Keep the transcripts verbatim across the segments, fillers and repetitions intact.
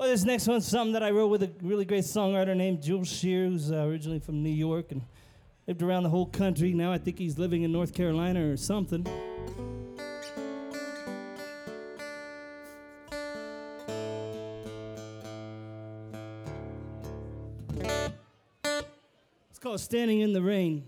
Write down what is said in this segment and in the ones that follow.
Well, this next one's something that I wrote with a really great songwriter named Jules Shear, who's uh, originally from New York and lived around the whole country. Now I think he's living in North Carolina or something. It's called Standing in the Rain.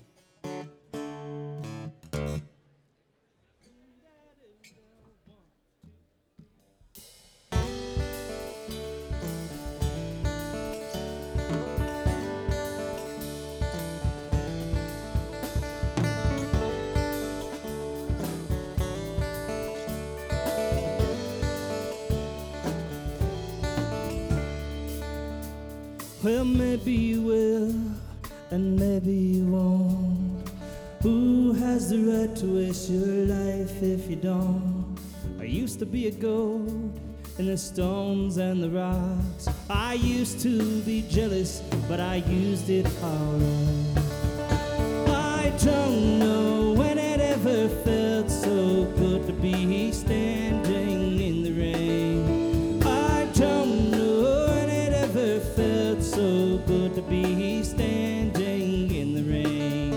Well, maybe you will, and maybe you won't. Who has the right to waste your life if you don't? I used to be a goat in the stones and the rocks. I used to be jealous, but I used it all up. I don't know when it ever felt so good to be standing in the rain. I don't know when it ever felt so good to be standing in the rain.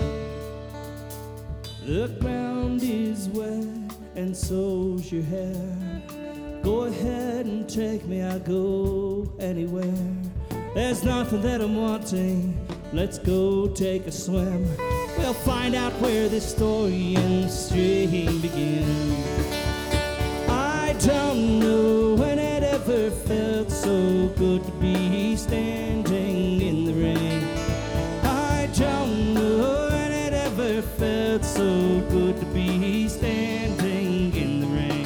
The ground is wet and so's your hair. Go ahead and take me, I'll go anywhere. There's nothing that I'm wanting, let's go take a swim. We'll find out where this story and the stream begins. I don't know when it ever felt so good to be standing in the rain. I don't know when it ever felt so good to be standing in the rain.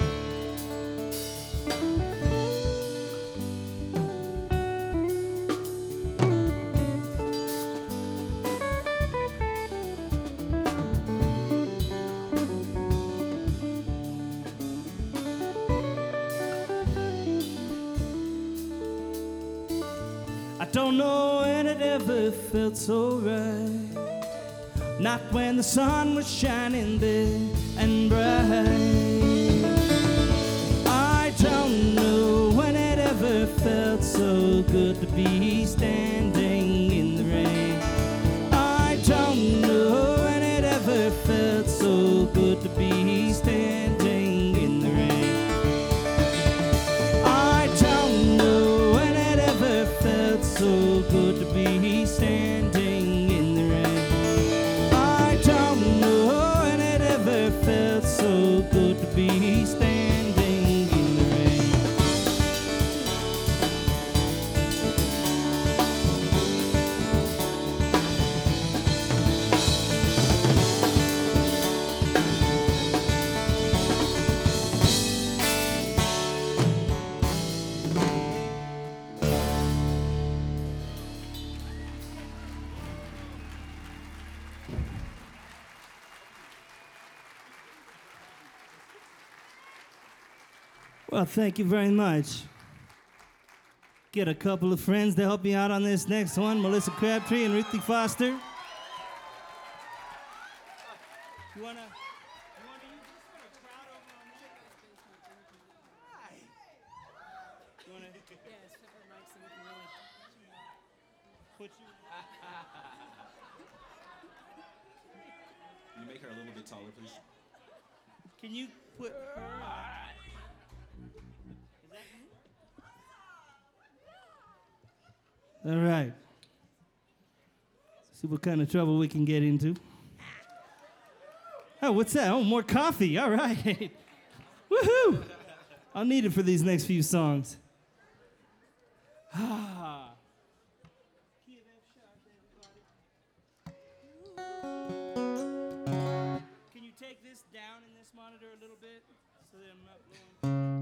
I don't know when it ever felt so right. Not when the sun was shining big and bright. I don't know when it ever felt so good to be standing in the rain. I don't know when it ever felt so good to be standing in the rain. I don't know when it ever felt so good to be standing in the rain. I don't know when it ever felt so good to be standing in the rain. Well, thank you very much. Get a couple of friends to help me out on this next one, Melissa Crabtree and Ruthie Foster. You wanna, you wanna use this for a crowd over on there? Hi. You wanna? Yeah, it's separate mics so we can really Put you. Can you make her a little bit taller, please? Can you put her? All right. See what kind of trouble we can get into. Oh, what's that? Oh, more coffee. All right. Woohoo! I'll need it for these next few songs. Ah. Can you take this down in this monitor a little bit so that I'm not blowing?